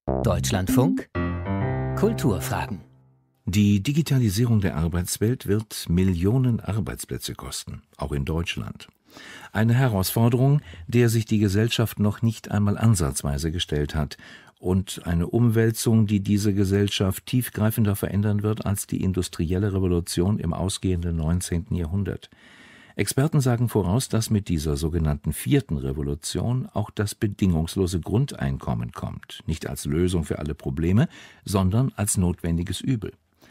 Deutschlandfunk Kulturfragen. Die Digitalisierung der Arbeitswelt wird Millionen Arbeitsplätze kosten, auch in Deutschland. Eine Herausforderung, der sich die Gesellschaft noch nicht einmal ansatzweise gestellt hat, und eine Umwälzung, die diese Gesellschaft tiefgreifender verändern wird als die industrielle Revolution im ausgehenden 19. Jahrhundert. Experten sagen voraus, dass mit dieser sogenannten vierten Revolution auch das bedingungslose Grundeinkommen kommt, nicht als Lösung für alle Probleme, sondern als notwendiges Übel.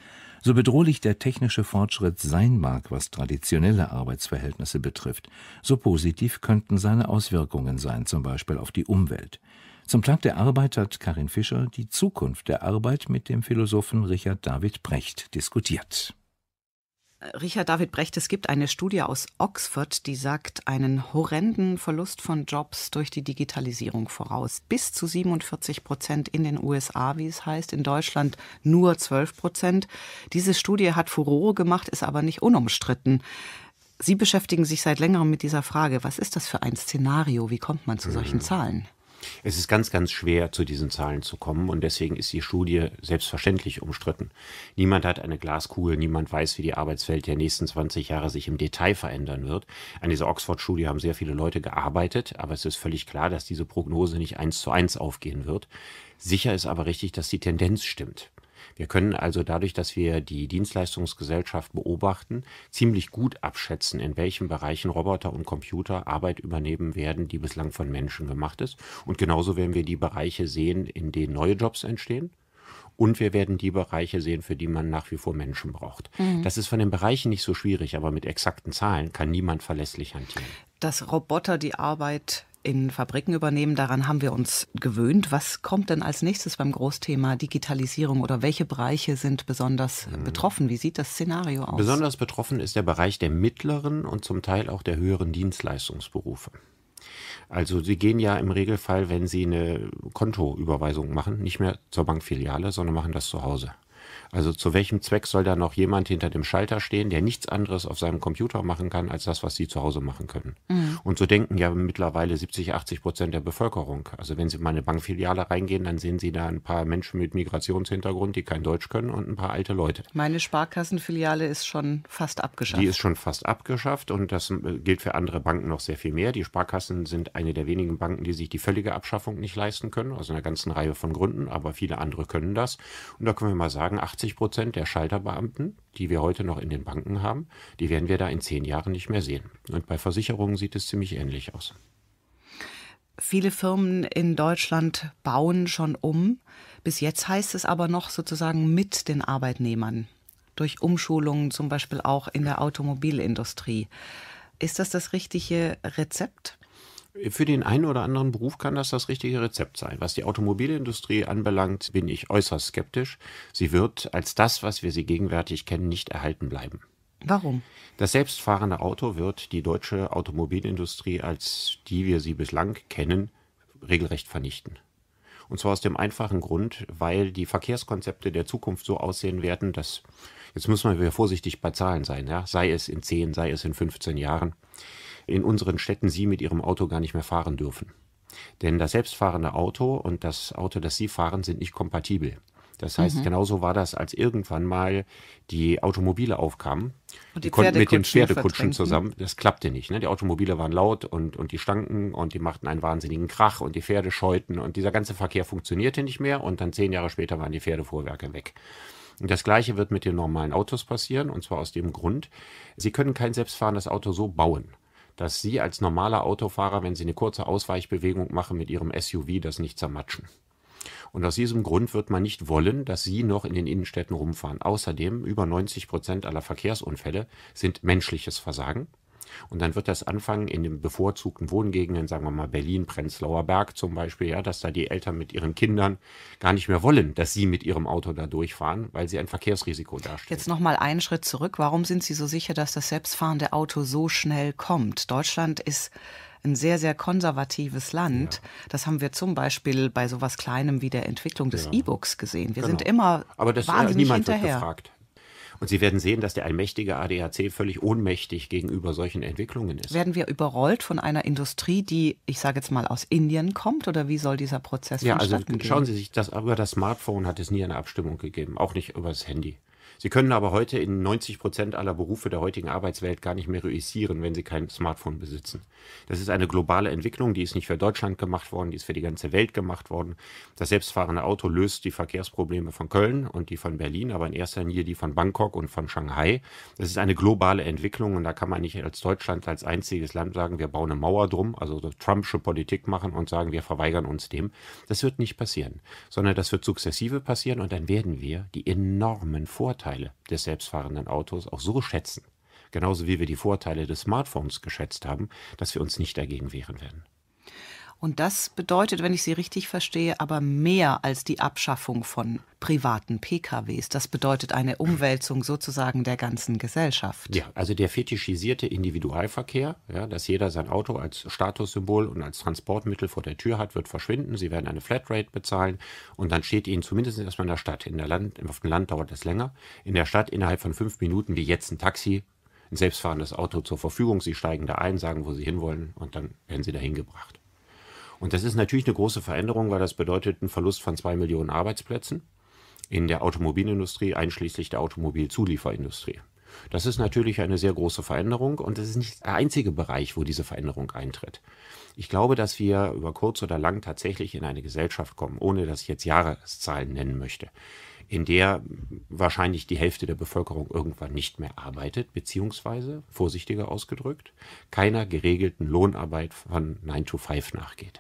So bedrohlich der technische Fortschritt sein mag, was traditionelle Arbeitsverhältnisse betrifft, so positiv könnten seine Auswirkungen sein, zum Beispiel auf die Umwelt. Zum Tag der Arbeit hat Karin Fischer die Zukunft der Arbeit mit dem Philosophen Richard David Brecht diskutiert. Richard David Brecht, es gibt eine Studie aus Oxford, die sagt einen horrenden Verlust von Jobs durch die Digitalisierung voraus. Bis zu 47% in den USA, wie es heißt, in Deutschland nur 12%. Diese Studie hat Furore gemacht, ist aber nicht unumstritten. Sie beschäftigen sich seit längerem mit dieser Frage. Was ist das für ein Szenario? Wie kommt man zu solchen Zahlen? Es ist ganz, ganz schwer, zu diesen Zahlen zu kommen, und deswegen ist die Studie selbstverständlich umstritten. Niemand hat eine Glaskugel, niemand weiß, wie die Arbeitswelt der nächsten 20 Jahre sich im Detail verändern wird. An dieser Oxford-Studie haben sehr viele Leute gearbeitet, aber es ist völlig klar, dass diese Prognose nicht 1:1 aufgehen wird. Sicher ist aber richtig, dass die Tendenz stimmt. Wir können also dadurch, dass wir die Dienstleistungsgesellschaft beobachten, ziemlich gut abschätzen, in welchen Bereichen Roboter und Computer Arbeit übernehmen werden, die bislang von Menschen gemacht ist. Und genauso werden wir die Bereiche sehen, in denen neue Jobs entstehen. Und wir werden die Bereiche sehen, für die man nach wie vor Menschen braucht. Das ist von den Bereichen nicht so schwierig, aber mit exakten Zahlen kann niemand verlässlich hantieren. Dass Roboter die Arbeit in Fabriken übernehmen, daran haben wir uns gewöhnt. Was kommt denn als nächstes beim Großthema Digitalisierung, oder welche Bereiche sind besonders betroffen? Wie sieht das Szenario aus? Besonders betroffen ist der Bereich der mittleren und zum Teil auch der höheren Dienstleistungsberufe. Also Sie gehen ja im Regelfall, wenn Sie eine Kontoüberweisung machen, nicht mehr zur Bankfiliale, sondern machen das zu Hause. Also zu welchem Zweck soll da noch jemand hinter dem Schalter stehen, der nichts anderes auf seinem Computer machen kann, als das, was Sie zu Hause machen können? Und so denken ja mittlerweile 70-80% der Bevölkerung. Also wenn Sie mal in eine Bankfiliale reingehen, dann sehen Sie da ein paar Menschen mit Migrationshintergrund, die kein Deutsch können, und ein paar alte Leute. Meine Sparkassenfiliale ist schon fast abgeschafft. Die ist schon fast abgeschafft, und das gilt für andere Banken noch sehr viel mehr. Die Sparkassen sind eine der wenigen Banken, die sich die völlige Abschaffung nicht leisten können, aus einer ganzen Reihe von Gründen, aber viele andere können das. Und da können wir mal sagen, 80% der Schalterbeamten, die wir heute noch in den Banken haben, die werden wir da in 10 Jahren nicht mehr sehen. Und bei Versicherungen sieht es ziemlich ähnlich aus. Viele Firmen in Deutschland bauen schon um. Bis jetzt heißt es aber noch sozusagen mit den Arbeitnehmern. Durch Umschulungen zum Beispiel auch in der Automobilindustrie. Ist das richtige Rezept? Für den einen oder anderen Beruf kann das richtige Rezept sein. Was die Automobilindustrie anbelangt, bin ich äußerst skeptisch. Sie wird als das, was wir sie gegenwärtig kennen, nicht erhalten bleiben. Warum? Das selbstfahrende Auto wird die deutsche Automobilindustrie, als die wir sie bislang kennen, regelrecht vernichten. Und zwar aus dem einfachen Grund, weil die Verkehrskonzepte der Zukunft so aussehen werden, dass, jetzt muss man wieder vorsichtig bei Zahlen sein, ja, sei es in 10, sei es in 15 Jahren, in unseren Städten Sie mit Ihrem Auto gar nicht mehr fahren dürfen. Denn das selbstfahrende Auto und das Auto, das Sie fahren, sind nicht kompatibel. Das heißt, genauso war das, als irgendwann mal die Automobile aufkamen. Die konnten mit den Pferdekutschen zusammen, das klappte nicht. Ne? Die Automobile waren laut und die stanken und die machten einen wahnsinnigen Krach und die Pferde scheuten und dieser ganze Verkehr funktionierte nicht mehr, und dann 10 Jahre später waren die Pferdefuhrwerke weg. Und das Gleiche wird mit den normalen Autos passieren, und zwar aus dem Grund, Sie können kein selbstfahrendes Auto so bauen, dass Sie als normaler Autofahrer, wenn Sie eine kurze Ausweichbewegung machen mit Ihrem SUV, das nicht zermatschen. Und aus diesem Grund wird man nicht wollen, dass Sie noch in den Innenstädten rumfahren. Außerdem, über 90% aller Verkehrsunfälle sind menschliches Versagen. Und dann wird das anfangen in den bevorzugten Wohngegenden, sagen wir mal Berlin, Prenzlauer Berg zum Beispiel, ja, dass da die Eltern mit ihren Kindern gar nicht mehr wollen, dass sie mit ihrem Auto da durchfahren, weil sie ein Verkehrsrisiko darstellen. Jetzt noch mal einen Schritt zurück. Warum sind Sie so sicher, dass das selbstfahrende Auto so schnell kommt? Deutschland ist ein sehr, sehr konservatives Land. Ja. Das haben wir zum Beispiel bei sowas Kleinem wie der Entwicklung des E-Books gesehen. Wir sind immer Aber das wahnsinnig niemand hinterher. Wird gefragt. Und Sie werden sehen, dass der allmächtige ADAC völlig ohnmächtig gegenüber solchen Entwicklungen ist. Werden wir überrollt von einer Industrie, die, ich sage jetzt mal, aus Indien kommt? Oder wie soll dieser Prozess vonstatten gehen? Schauen Sie sich das, über das Smartphone hat es nie eine Abstimmung gegeben, auch nicht über das Handy. Sie können aber heute in 90% aller Berufe der heutigen Arbeitswelt gar nicht mehr reüssieren, wenn Sie kein Smartphone besitzen. Das ist eine globale Entwicklung, die ist nicht für Deutschland gemacht worden, die ist für die ganze Welt gemacht worden. Das selbstfahrende Auto löst die Verkehrsprobleme von Köln und die von Berlin, aber in erster Linie die von Bangkok und von Shanghai. Das ist eine globale Entwicklung und da kann man nicht als Deutschland als einziges Land sagen, wir bauen eine Mauer drum, also so Trumpsche Politik machen und sagen, wir verweigern uns dem. Das wird nicht passieren, sondern das wird sukzessive passieren und dann werden wir die enormen Vorteile des selbstfahrenden Autos auch so schätzen, genauso wie wir die Vorteile des Smartphones geschätzt haben, dass wir uns nicht dagegen wehren werden. Und das bedeutet, wenn ich Sie richtig verstehe, aber mehr als die Abschaffung von privaten PKWs. Das bedeutet eine Umwälzung sozusagen der ganzen Gesellschaft. Ja, also der fetischisierte Individualverkehr, ja, dass jeder sein Auto als Statussymbol und als Transportmittel vor der Tür hat, wird verschwinden. Sie werden eine Flatrate bezahlen und dann steht Ihnen zumindest erstmal in der Stadt, auf dem Land dauert es länger, in der Stadt innerhalb von 5 Minuten wie jetzt ein Taxi, ein selbstfahrendes Auto zur Verfügung. Sie steigen da ein, sagen, wo Sie hinwollen und dann werden Sie dahin gebracht. Und das ist natürlich eine große Veränderung, weil das bedeutet einen Verlust von 2 Millionen Arbeitsplätzen in der Automobilindustrie, einschließlich der Automobilzulieferindustrie. Das ist natürlich eine sehr große Veränderung und das ist nicht der einzige Bereich, wo diese Veränderung eintritt. Ich glaube, dass wir über kurz oder lang tatsächlich in eine Gesellschaft kommen, ohne dass ich jetzt Jahreszahlen nennen möchte, in der wahrscheinlich die Hälfte der Bevölkerung irgendwann nicht mehr arbeitet, beziehungsweise, vorsichtiger ausgedrückt, keiner geregelten Lohnarbeit von 9 to 5 nachgeht.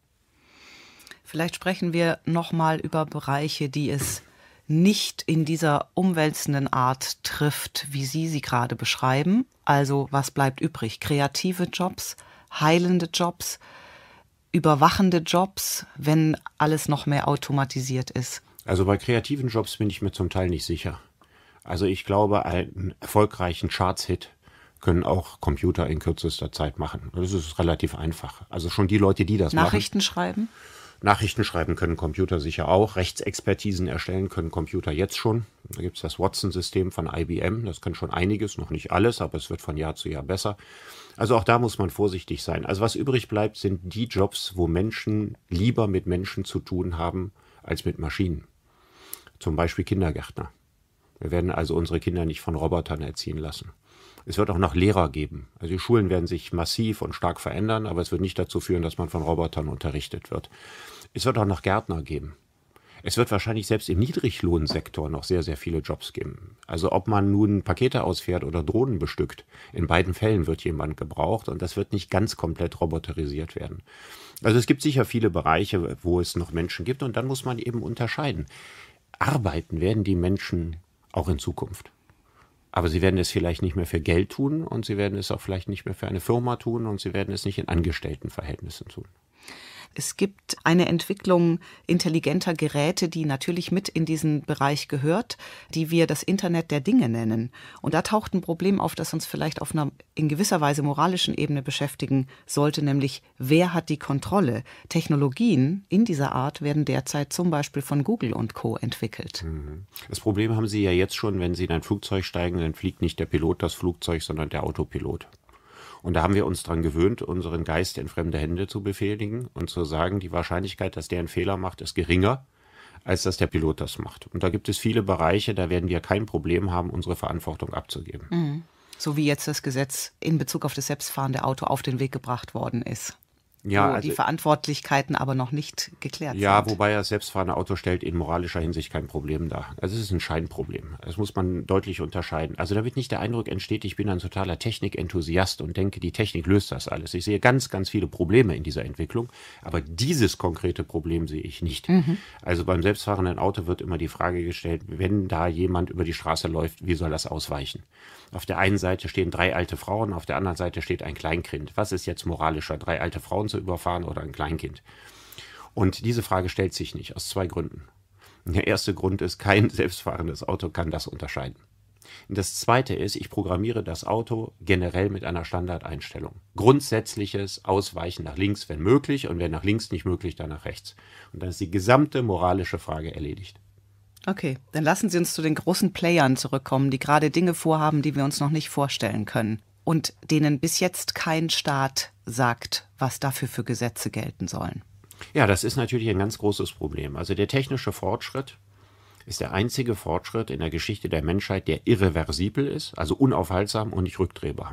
Vielleicht sprechen wir nochmal über Bereiche, die es nicht in dieser umwälzenden Art trifft, wie Sie gerade beschreiben. Also was bleibt übrig? Kreative Jobs, heilende Jobs, überwachende Jobs, wenn alles noch mehr automatisiert ist? Also bei kreativen Jobs bin ich mir zum Teil nicht sicher. Also ich glaube, einen erfolgreichen Charts-Hit können auch Computer in kürzester Zeit machen. Das ist relativ einfach. Also schon die Leute, die das Nachrichten schreiben? Nachrichten schreiben können Computer sicher auch. Rechtsexpertisen erstellen können Computer jetzt schon. Da gibt es das Watson-System von IBM. Das kann schon einiges, noch nicht alles, aber es wird von Jahr zu Jahr besser. Also auch da muss man vorsichtig sein. Also was übrig bleibt, sind die Jobs, wo Menschen lieber mit Menschen zu tun haben als mit Maschinen. Zum Beispiel Kindergärtner. Wir werden also unsere Kinder nicht von Robotern erziehen lassen. Es wird auch noch Lehrer geben. Also die Schulen werden sich massiv und stark verändern, aber es wird nicht dazu führen, dass man von Robotern unterrichtet wird. Es wird auch noch Gärtner geben. Es wird wahrscheinlich selbst im Niedriglohnsektor noch sehr, sehr viele Jobs geben. Also ob man nun Pakete ausfährt oder Drohnen bestückt, in beiden Fällen wird jemand gebraucht und das wird nicht ganz komplett roboterisiert werden. Also es gibt sicher viele Bereiche, wo es noch Menschen gibt und dann muss man eben unterscheiden. Arbeiten werden die Menschen auch in Zukunft. Aber sie werden es vielleicht nicht mehr für Geld tun und sie werden es auch vielleicht nicht mehr für eine Firma tun und sie werden es nicht in Angestelltenverhältnissen tun. Es gibt eine Entwicklung intelligenter Geräte, die natürlich mit in diesen Bereich gehört, die wir das Internet der Dinge nennen. Und da taucht ein Problem auf, das uns vielleicht auf einer in gewisser Weise moralischen Ebene beschäftigen sollte, nämlich wer hat die Kontrolle? Technologien in dieser Art werden derzeit zum Beispiel von Google und Co. entwickelt. Das Problem haben Sie ja jetzt schon, wenn Sie in ein Flugzeug steigen, dann fliegt nicht der Pilot das Flugzeug, sondern der Autopilot. Und da haben wir uns dran gewöhnt, unseren Geist in fremde Hände zu befehligen und zu sagen, die Wahrscheinlichkeit, dass der einen Fehler macht, ist geringer, als dass der Pilot das macht. Und da gibt es viele Bereiche, da werden wir kein Problem haben, unsere Verantwortung abzugeben. Mhm. So wie jetzt das Gesetz in Bezug auf das selbstfahrende Auto auf den Weg gebracht worden ist. Ja, wo also, die Verantwortlichkeiten aber noch nicht geklärt sind. Ja, wobei das selbstfahrende Auto stellt in moralischer Hinsicht kein Problem dar. Also es ist ein Scheinproblem. Das muss man deutlich unterscheiden. Also damit nicht der Eindruck entsteht, ich bin ein totaler Technikenthusiast und denke, die Technik löst das alles. Ich sehe ganz, ganz viele Probleme in dieser Entwicklung, aber dieses konkrete Problem sehe ich nicht. Also beim selbstfahrenden Auto wird immer die Frage gestellt, wenn da jemand über die Straße läuft, wie soll das ausweichen? Auf der einen Seite stehen 3 alte Frauen, auf der anderen Seite steht ein Kleinkind. Was ist jetzt moralischer, 3 alte Frauen zu überfahren oder ein Kleinkind? Und diese Frage stellt sich nicht, aus 2 Gründen. Der erste Grund ist, kein selbstfahrendes Auto kann das unterscheiden. Und das zweite ist, ich programmiere das Auto generell mit einer Standardeinstellung. Grundsätzliches Ausweichen nach links, wenn möglich, und wenn nach links nicht möglich, dann nach rechts. Und dann ist die gesamte moralische Frage erledigt. Okay, dann lassen Sie uns zu den großen Playern zurückkommen, die gerade Dinge vorhaben, die wir uns noch nicht vorstellen können und denen bis jetzt kein Staat sagt, was dafür für Gesetze gelten sollen. Ja, das ist natürlich ein ganz großes Problem. Also der technische Fortschritt ist der einzige Fortschritt in der Geschichte der Menschheit, der irreversibel ist, also unaufhaltsam und nicht rückdrehbar.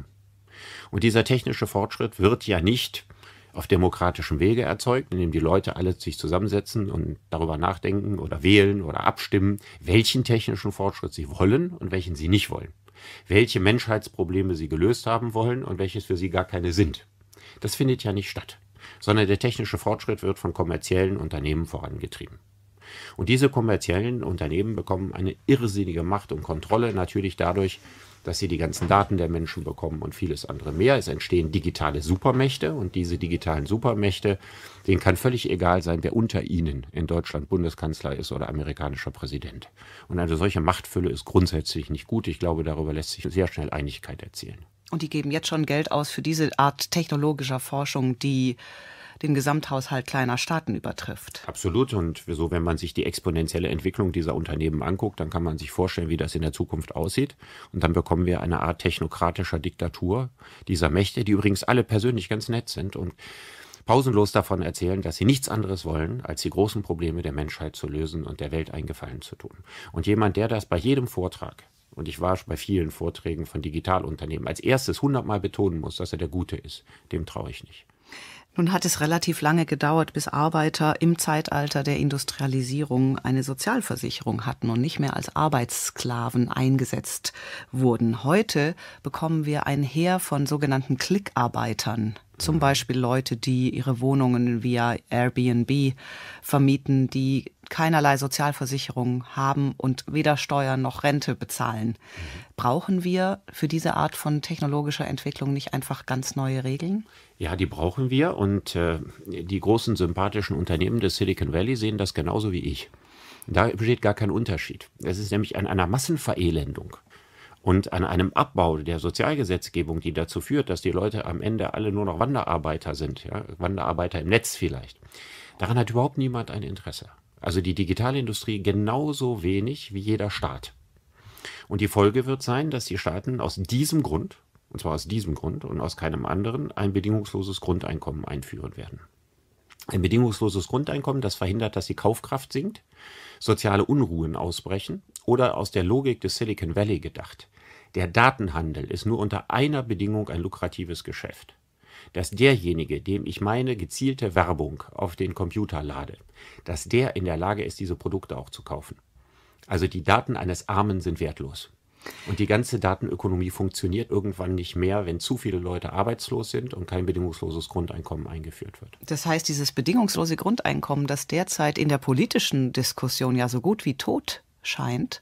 Und dieser technische Fortschritt wird ja nicht auf demokratischem Wege erzeugt, indem die Leute alle sich zusammensetzen und darüber nachdenken oder wählen oder abstimmen, welchen technischen Fortschritt sie wollen und welchen sie nicht wollen. Welche Menschheitsprobleme sie gelöst haben wollen und welches für sie gar keine sind. Das findet ja nicht statt, sondern der technische Fortschritt wird von kommerziellen Unternehmen vorangetrieben. Und diese kommerziellen Unternehmen bekommen eine irrsinnige Macht und Kontrolle, natürlich dadurch, dass sie die ganzen Daten der Menschen bekommen und vieles andere mehr. Es entstehen digitale Supermächte und diese digitalen Supermächte, denen kann völlig egal sein, wer unter ihnen in Deutschland Bundeskanzler ist oder amerikanischer Präsident. Und eine solche Machtfülle ist grundsätzlich nicht gut. Ich glaube, darüber lässt sich sehr schnell Einigkeit erzielen. Und die geben jetzt schon Geld aus für diese Art technologischer Forschung, die den Gesamthaushalt kleiner Staaten übertrifft. Absolut. Und so, wenn man sich die exponentielle Entwicklung dieser Unternehmen anguckt, dann kann man sich vorstellen, wie das in der Zukunft aussieht. Und dann bekommen wir eine Art technokratischer Diktatur dieser Mächte, die übrigens alle persönlich ganz nett sind und pausenlos davon erzählen, dass sie nichts anderes wollen, als die großen Probleme der Menschheit zu lösen und der Welt einen Gefallen zu tun. Und jemand, der das bei jedem Vortrag, und ich war bei vielen Vorträgen von Digitalunternehmen, als erstes 100-mal betonen muss, dass er der Gute ist, dem traue ich nicht. Nun hat es relativ lange gedauert, bis Arbeiter im Zeitalter der Industrialisierung eine Sozialversicherung hatten und nicht mehr als Arbeitssklaven eingesetzt wurden. Heute bekommen wir ein Heer von sogenannten Klickarbeitern. Zum Beispiel Leute, die ihre Wohnungen via Airbnb vermieten, die keinerlei Sozialversicherung haben und weder Steuern noch Rente bezahlen. Brauchen wir für diese Art von technologischer Entwicklung nicht einfach ganz neue Regeln? Ja, die brauchen wir und die großen sympathischen Unternehmen des Silicon Valley sehen das genauso wie ich. Da besteht gar kein Unterschied. Es ist nämlich an einer Massenverelendung und an einem Abbau der Sozialgesetzgebung, die dazu führt, dass die Leute am Ende alle nur noch Wanderarbeiter sind, ja? Wanderarbeiter im Netz vielleicht. Daran hat überhaupt niemand ein Interesse. Also die Digitalindustrie genauso wenig wie jeder Staat. Und die Folge wird sein, dass die Staaten aus diesem Grund, und zwar aus diesem Grund und aus keinem anderen, ein bedingungsloses Grundeinkommen einführen werden. Ein bedingungsloses Grundeinkommen, das verhindert, dass die Kaufkraft sinkt, soziale Unruhen ausbrechen oder aus der Logik des Silicon Valley gedacht. Der Datenhandel ist nur unter einer Bedingung ein lukratives Geschäft. Dass derjenige, dem ich meine gezielte Werbung auf den Computer lade, dass der in der Lage ist, diese Produkte auch zu kaufen. Also die Daten eines Armen sind wertlos. Und die ganze Datenökonomie funktioniert irgendwann nicht mehr, wenn zu viele Leute arbeitslos sind und kein bedingungsloses Grundeinkommen eingeführt wird. Das heißt, dieses bedingungslose Grundeinkommen, das derzeit in der politischen Diskussion ja so gut wie tot scheint,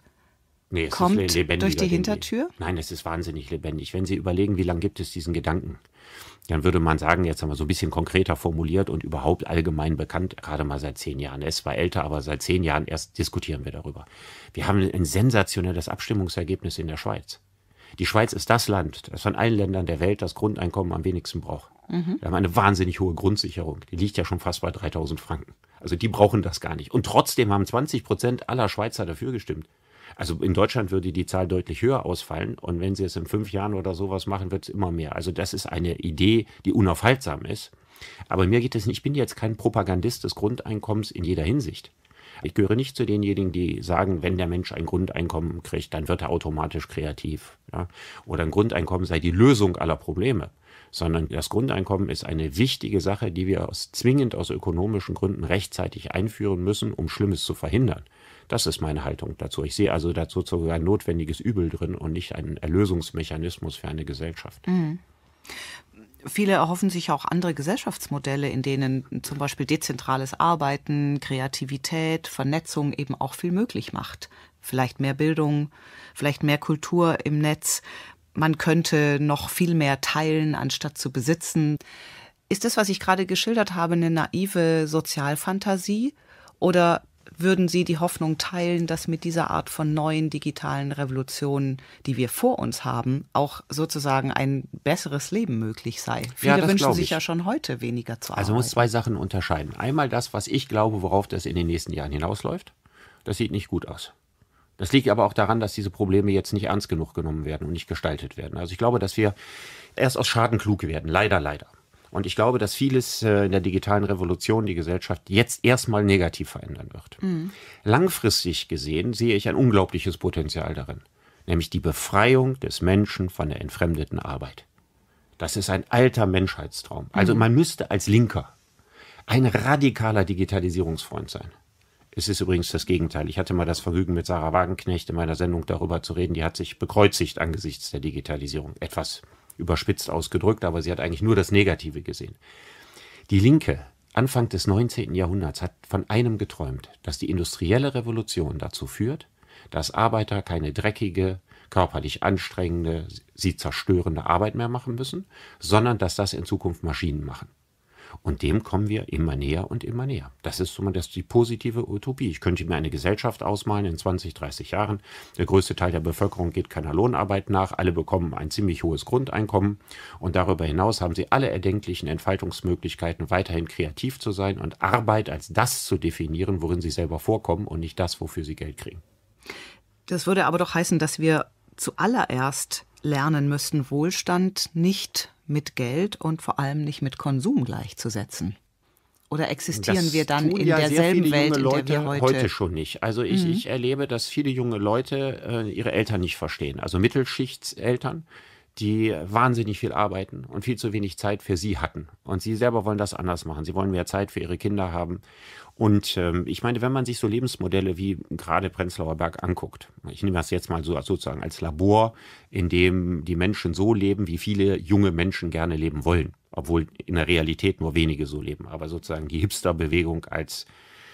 kommt durch die Hintertür? Nein, es ist wahnsinnig lebendig. Wenn Sie überlegen, wie lange gibt es diesen Gedanken, dann würde man sagen, jetzt haben wir so ein bisschen konkreter formuliert und überhaupt allgemein bekannt, gerade mal seit 10 Jahren. Er ist zwar älter, aber seit 10 Jahren erst diskutieren wir darüber. Wir haben ein sensationelles Abstimmungsergebnis in der Schweiz. Die Schweiz ist das Land, das von allen Ländern der Welt das Grundeinkommen am wenigsten braucht. Wir haben eine wahnsinnig hohe Grundsicherung. Die liegt ja schon fast bei 3.000 Franken. Also die brauchen das gar nicht. Und trotzdem haben 20% aller Schweizer dafür gestimmt. Also in Deutschland würde die Zahl deutlich höher ausfallen und wenn sie es in 5 Jahren oder sowas machen, wird es immer mehr. Also das ist eine Idee, die unaufhaltsam ist. Aber mir geht es nicht, ich bin jetzt kein Propagandist des Grundeinkommens in jeder Hinsicht. Ich gehöre nicht zu denjenigen, die sagen, wenn der Mensch ein Grundeinkommen kriegt, dann wird er automatisch kreativ. Ja? Oder ein Grundeinkommen sei die Lösung aller Probleme. Sondern das Grundeinkommen ist eine wichtige Sache, die wir zwingend aus ökonomischen Gründen rechtzeitig einführen müssen, um Schlimmes zu verhindern. Das ist meine Haltung dazu. Ich sehe also dazu sogar ein notwendiges Übel drin und nicht einen Erlösungsmechanismus für eine Gesellschaft. Mhm. Viele erhoffen sich auch andere Gesellschaftsmodelle, in denen zum Beispiel dezentrales Arbeiten, Kreativität, Vernetzung eben auch viel möglich macht. Vielleicht mehr Bildung, vielleicht mehr Kultur im Netz. Man könnte noch viel mehr teilen, anstatt zu besitzen. Ist das, was ich gerade geschildert habe, eine naive Sozialfantasie? Oder würden Sie die Hoffnung teilen, dass mit dieser Art von neuen digitalen Revolutionen, die wir vor uns haben, auch sozusagen ein besseres Leben möglich sei? Viele wünschen sich ja schon heute weniger zu arbeiten. Also man muss 2 Sachen unterscheiden. Einmal das, was ich glaube, worauf das in den nächsten Jahren hinausläuft. Das sieht nicht gut aus. Das liegt aber auch daran, dass diese Probleme jetzt nicht ernst genug genommen werden und nicht gestaltet werden. Also ich glaube, dass wir erst aus Schaden klug werden. Leider, leider. Und ich glaube, dass vieles in der digitalen Revolution die Gesellschaft jetzt erstmal negativ verändern wird. Langfristig gesehen sehe ich ein unglaubliches Potenzial darin. Nämlich die Befreiung des Menschen von der entfremdeten Arbeit. Das ist ein alter Menschheitstraum. Also man müsste als Linker ein radikaler Digitalisierungsfreund sein. Es ist übrigens das Gegenteil. Ich hatte mal das Vergnügen, mit Sarah Wagenknecht in meiner Sendung darüber zu reden. Die hat sich bekreuzigt angesichts der Digitalisierung. Etwas überspitzt ausgedrückt, aber sie hat eigentlich nur das Negative gesehen. Die Linke, Anfang des 19. Jahrhunderts, hat von einem geträumt, dass die industrielle Revolution dazu führt, dass Arbeiter keine dreckige, körperlich anstrengende, sie zerstörende Arbeit mehr machen müssen, sondern dass das in Zukunft Maschinen machen. Und dem kommen wir immer näher und immer näher. Das ist zumindest die positive Utopie. Ich könnte mir eine Gesellschaft ausmalen in 20, 30 Jahren. Der größte Teil der Bevölkerung geht keiner Lohnarbeit nach. Alle bekommen ein ziemlich hohes Grundeinkommen. Und darüber hinaus haben sie alle erdenklichen Entfaltungsmöglichkeiten, weiterhin kreativ zu sein und Arbeit als das zu definieren, worin sie selber vorkommen und nicht das, wofür sie Geld kriegen. Das würde aber doch heißen, dass wir zuallererst lernen müssten, Wohlstand nicht mit Geld und vor allem nicht mit Konsum gleichzusetzen. Oder existieren wir dann in derselben Welt, in der wir heute schon nicht. Also ich erlebe, dass viele junge Leute ihre Eltern nicht verstehen. Also Mittelschichtseltern, die wahnsinnig viel arbeiten und viel zu wenig Zeit für sie hatten. Und sie selber wollen das anders machen. Sie wollen mehr Zeit für ihre Kinder haben. Und ich meine, wenn man sich so Lebensmodelle wie gerade Prenzlauer Berg anguckt, ich nehme das jetzt mal so sozusagen als Labor, in dem die Menschen so leben, wie viele junge Menschen gerne leben wollen, obwohl in der Realität nur wenige so leben, aber sozusagen die Hipster-Bewegung als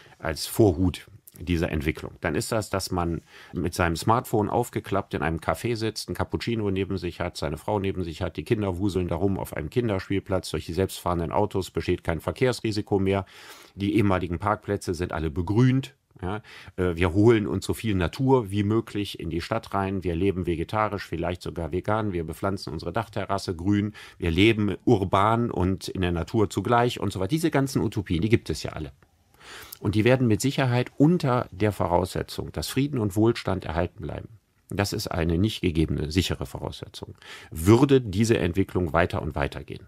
Vorhut dieser Entwicklung. Dann ist das, dass man mit seinem Smartphone aufgeklappt in einem Café sitzt, ein Cappuccino neben sich hat, seine Frau neben sich hat, die Kinder wuseln darum auf einem Kinderspielplatz. Durch die selbstfahrenden Autos besteht kein Verkehrsrisiko mehr. Die ehemaligen Parkplätze sind alle begrünt. Ja, wir holen uns so viel Natur wie möglich in die Stadt rein. Wir leben vegetarisch, vielleicht sogar vegan. Wir bepflanzen unsere Dachterrasse grün. Wir leben urban und in der Natur zugleich und so weiter. Diese ganzen Utopien, die gibt es ja alle. Und die werden mit Sicherheit unter der Voraussetzung, dass Frieden und Wohlstand erhalten bleiben. Das ist eine nicht gegebene, sichere Voraussetzung. Würde diese Entwicklung weiter und weiter gehen.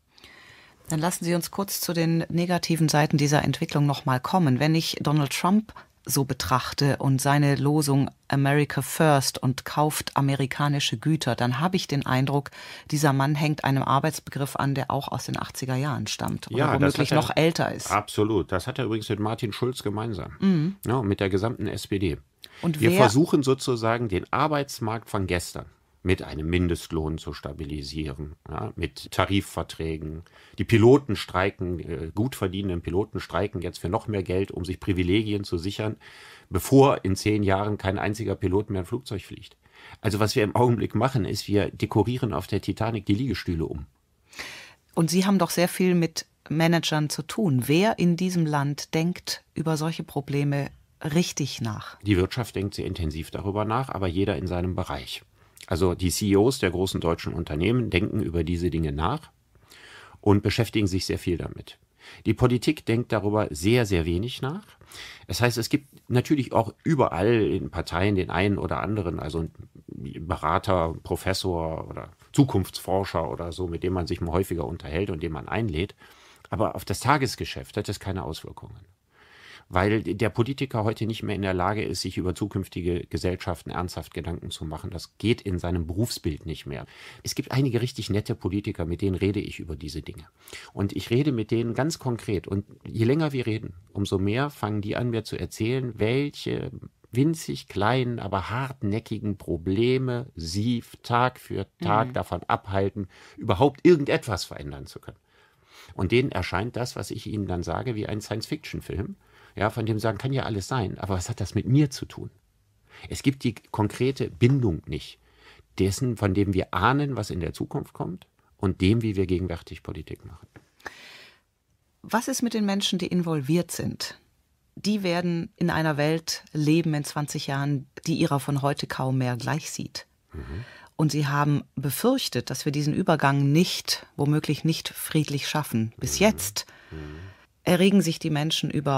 Dann lassen Sie uns kurz zu den negativen Seiten dieser Entwicklung nochmal kommen. Wenn ich Donald Trump so betrachte und seine Losung America First und kauft amerikanische Güter, dann habe ich den Eindruck, dieser Mann hängt einem Arbeitsbegriff an, der auch aus den 80er Jahren stammt oder womöglich noch älter ist. Absolut. Das hat er übrigens mit Martin Schulz gemeinsam. Ja, mit der gesamten SPD. Und wir versuchen sozusagen den Arbeitsmarkt von gestern mit einem Mindestlohn zu stabilisieren, ja, mit Tarifverträgen. Die Piloten streiken, gut verdienenden Piloten streiken jetzt für noch mehr Geld, um sich Privilegien zu sichern, bevor in 10 Jahren kein einziger Pilot mehr ein Flugzeug fliegt. Also was wir im Augenblick machen, ist, wir dekorieren auf der Titanic die Liegestühle um. Und Sie haben doch sehr viel mit Managern zu tun. Wer in diesem Land denkt über solche Probleme richtig nach? Die Wirtschaft denkt sehr intensiv darüber nach, aber jeder in seinem Bereich. Also die CEOs der großen deutschen Unternehmen denken über diese Dinge nach und beschäftigen sich sehr viel damit. Die Politik denkt darüber sehr, sehr wenig nach. Das heißt, es gibt natürlich auch überall in Parteien den einen oder anderen, also Berater, Professor oder Zukunftsforscher oder so, mit dem man sich mal häufiger unterhält und den man einlädt. Aber auf das Tagesgeschäft hat das keine Auswirkungen. Weil der Politiker heute nicht mehr in der Lage ist, sich über zukünftige Gesellschaften ernsthaft Gedanken zu machen. Das geht in seinem Berufsbild nicht mehr. Es gibt einige richtig nette Politiker, mit denen rede ich über diese Dinge. Und ich rede mit denen ganz konkret. Und je länger wir reden, umso mehr fangen die an, mir zu erzählen, welche winzig kleinen, aber hartnäckigen Probleme sie Tag für Tag davon abhalten, überhaupt irgendetwas verändern zu können. Und denen erscheint das, was ich ihnen dann sage, wie ein Science-Fiction-Film. Ja, von dem sagen, kann ja alles sein, aber was hat das mit mir zu tun? Es gibt die konkrete Bindung nicht. Dessen, von dem wir ahnen, was in der Zukunft kommt und dem, wie wir gegenwärtig Politik machen. Was ist mit den Menschen, die involviert sind? Die werden in einer Welt leben in 20 Jahren, die ihrer von heute kaum mehr gleich sieht. Und sie haben befürchtet, dass wir diesen Übergang womöglich nicht friedlich schaffen. Bis jetzt erregen sich die Menschen über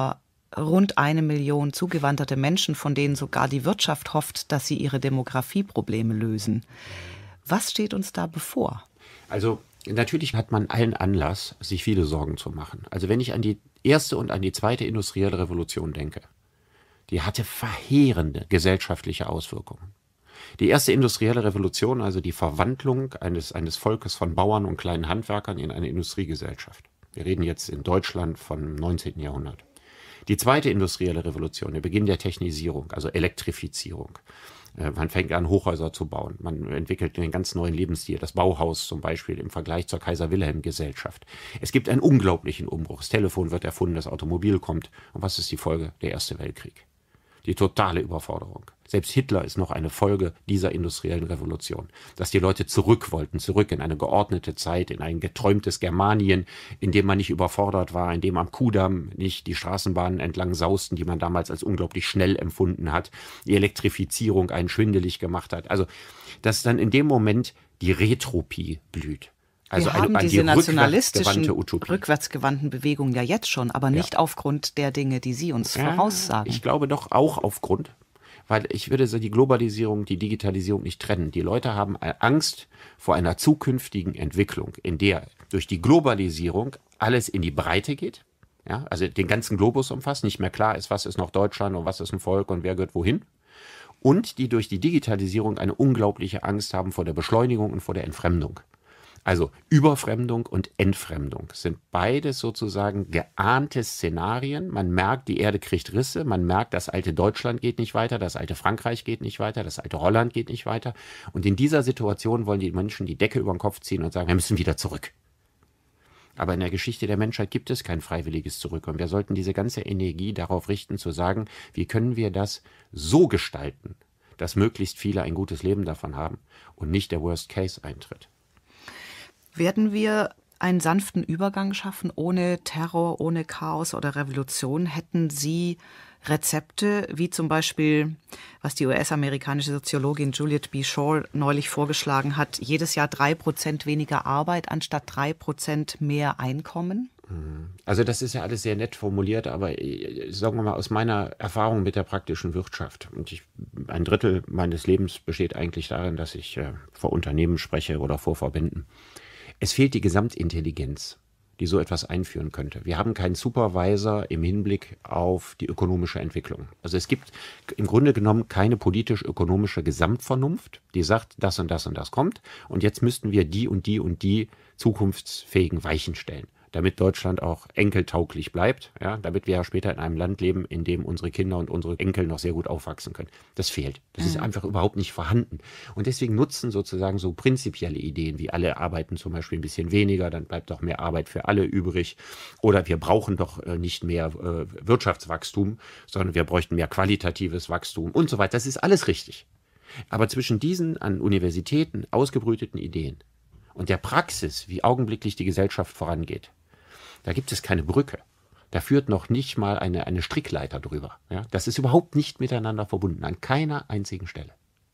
rund 1 Million zugewanderte Menschen, von denen sogar die Wirtschaft hofft, dass sie ihre Demografieprobleme lösen. Was steht uns da bevor? Also natürlich hat man allen Anlass, sich viele Sorgen zu machen. Also wenn ich an die erste und an die zweite industrielle Revolution denke, die hatte verheerende gesellschaftliche Auswirkungen. Die erste industrielle Revolution, also die Verwandlung eines Volkes von Bauern und kleinen Handwerkern in eine Industriegesellschaft. Wir reden jetzt in Deutschland vom 19. Jahrhundert. Die zweite industrielle Revolution, der Beginn der Technisierung, also Elektrifizierung. Man fängt an, Hochhäuser zu bauen. Man entwickelt einen ganz neuen Lebensstil. Das Bauhaus zum Beispiel im Vergleich zur Kaiser-Wilhelm-Gesellschaft. Es gibt einen unglaublichen Umbruch. Das Telefon wird erfunden, das Automobil kommt. Und was ist die Folge? Der Erste Weltkrieg. Die totale Überforderung. Selbst Hitler ist noch eine Folge dieser industriellen Revolution. Dass die Leute zurück wollten, zurück in eine geordnete Zeit, in ein geträumtes Germanien, in dem man nicht überfordert war, in dem am Kudamm nicht die Straßenbahnen entlang sausten, die man damals als unglaublich schnell empfunden hat, die Elektrifizierung einen schwindelig gemacht hat. Also, dass dann in dem Moment die Retropie blüht. Also wir haben eine diese nationalistischen, Utopie. rückwärtsgewandten Bewegungen ja jetzt schon, aber nicht aufgrund der Dinge, die Sie uns voraussagen. Ich glaube doch auch aufgrund, weil ich würde so die Globalisierung, die Digitalisierung nicht trennen. Die Leute haben Angst vor einer zukünftigen Entwicklung, in der durch die Globalisierung alles in die Breite geht, ja, also den ganzen Globus umfasst, nicht mehr klar ist, was ist noch Deutschland und was ist ein Volk und wer gehört wohin. Und die durch die Digitalisierung eine unglaubliche Angst haben vor der Beschleunigung und vor der Entfremdung. Also Überfremdung und Entfremdung sind beides sozusagen geahnte Szenarien. Man merkt, die Erde kriegt Risse, man merkt, das alte Deutschland geht nicht weiter, das alte Frankreich geht nicht weiter, das alte Holland geht nicht weiter. Und in dieser Situation wollen die Menschen die Decke über den Kopf ziehen und sagen, wir müssen wieder zurück. Aber in der Geschichte der Menschheit gibt es kein freiwilliges Zurück. Und wir sollten diese ganze Energie darauf richten, zu sagen, wie können wir das so gestalten, dass möglichst viele ein gutes Leben davon haben und nicht der Worst Case eintritt. Werden wir einen sanften Übergang schaffen, ohne Terror, ohne Chaos oder Revolution? Hätten Sie Rezepte, wie zum Beispiel, was die US-amerikanische Soziologin Juliet B. Schor neulich vorgeschlagen hat, jedes Jahr 3% weniger Arbeit anstatt 3% mehr Einkommen? Also das ist ja alles sehr nett formuliert, aber sagen wir mal aus meiner Erfahrung mit der praktischen Wirtschaft. Und ein Drittel meines Lebens besteht eigentlich darin, dass ich vor Unternehmen spreche oder vor Verbänden. Es fehlt die Gesamtintelligenz, die so etwas einführen könnte. Wir haben keinen Supervisor im Hinblick auf die ökonomische Entwicklung. Also es gibt im Grunde genommen keine politisch-ökonomische Gesamtvernunft, die sagt, das und das und das kommt und jetzt müssten wir die und die und die zukunftsfähigen Weichen stellen, damit Deutschland auch enkeltauglich bleibt, ja, damit wir ja später in einem Land leben, in dem unsere Kinder und unsere Enkel noch sehr gut aufwachsen können. Das fehlt. Das ist einfach überhaupt nicht vorhanden. Und deswegen nutzen sozusagen so prinzipielle Ideen, wie alle arbeiten zum Beispiel ein bisschen weniger, dann bleibt doch mehr Arbeit für alle übrig. Oder wir brauchen doch nicht mehr Wirtschaftswachstum, sondern wir bräuchten mehr qualitatives Wachstum und so weiter. Das ist alles richtig. Aber zwischen diesen an Universitäten ausgebrüteten Ideen und der Praxis, wie augenblicklich die Gesellschaft vorangeht, da gibt es keine Brücke. Da führt noch nicht mal eine Strickleiter drüber. Ja? Das ist überhaupt nicht miteinander verbunden, an keiner einzigen Stelle.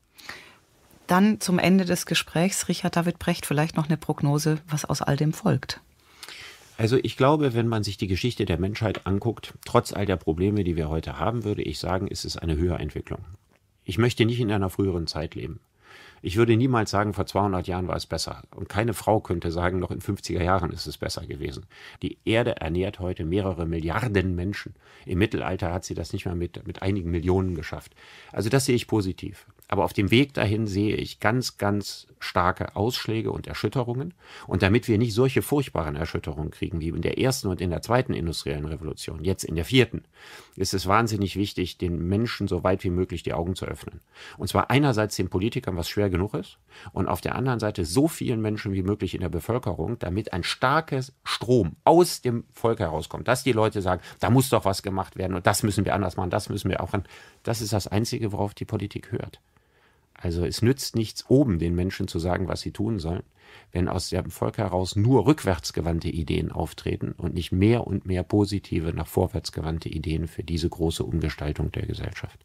Dann zum Ende des Gesprächs, Richard David Brecht, vielleicht noch eine Prognose, was aus all dem folgt. Also ich glaube, wenn man sich die Geschichte der Menschheit anguckt, trotz all der Probleme, die wir heute haben, würde ich sagen, ist es eine Höherentwicklung. Ich möchte nicht in einer früheren Zeit leben. Ich würde niemals sagen, vor 200 Jahren war es besser. Und keine Frau könnte sagen, noch in 50er Jahren ist es besser gewesen. Die Erde ernährt heute mehrere Milliarden Menschen. Im Mittelalter hat sie das nicht mehr mit einigen Millionen geschafft. Also das sehe ich positiv. Aber auf dem Weg dahin sehe ich ganz, ganz starke Ausschläge und Erschütterungen. Und damit wir nicht solche furchtbaren Erschütterungen kriegen wie in der ersten und in der zweiten industriellen Revolution, jetzt in der vierten, ist es wahnsinnig wichtig, den Menschen so weit wie möglich die Augen zu öffnen. Und zwar einerseits den Politikern, was schwer genug ist, und auf der anderen Seite so vielen Menschen wie möglich in der Bevölkerung, damit ein starkes Strom aus dem Volk herauskommt, dass die Leute sagen, da muss doch was gemacht werden und das müssen wir anders machen, das müssen wir auch an. Das ist das Einzige, worauf die Politik hört. Also es nützt nichts, oben den Menschen zu sagen, was sie tun sollen, wenn aus dem Volk heraus nur rückwärtsgewandte Ideen auftreten und nicht mehr und mehr positive, nach vorwärts gewandte Ideen für diese große Umgestaltung der Gesellschaft.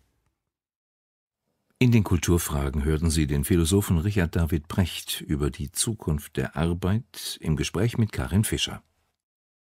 In den Kulturfragen hörten Sie den Philosophen Richard David Brecht über die Zukunft der Arbeit im Gespräch mit Karin Fischer.